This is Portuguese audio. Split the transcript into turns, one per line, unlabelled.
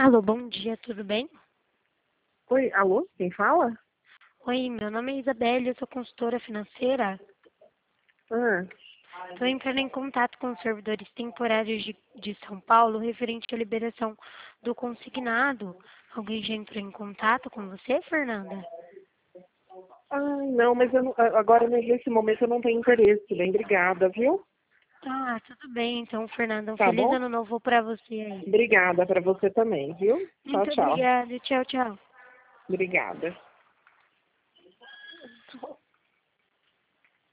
Alô, bom dia, tudo bem?
Oi, alô? Quem fala?
Oi, meu nome é Isabelle, eu sou consultora financeira.
Ah,
Estou entrando em contato com os servidores temporários de São Paulo referente à liberação do consignado. Alguém já entrou em contato com você, Fernanda?
não, mas eu não, agora nesse momento eu não tenho interesse, bem, obrigada, viu?
Ah, tudo bem, então, Fernanda. Um
Tá
feliz
bom?
ano novo para você aí.
Obrigada para você também, viu? Tchau,
Muito
tchau.
obrigada, tchau, tchau.
Obrigada.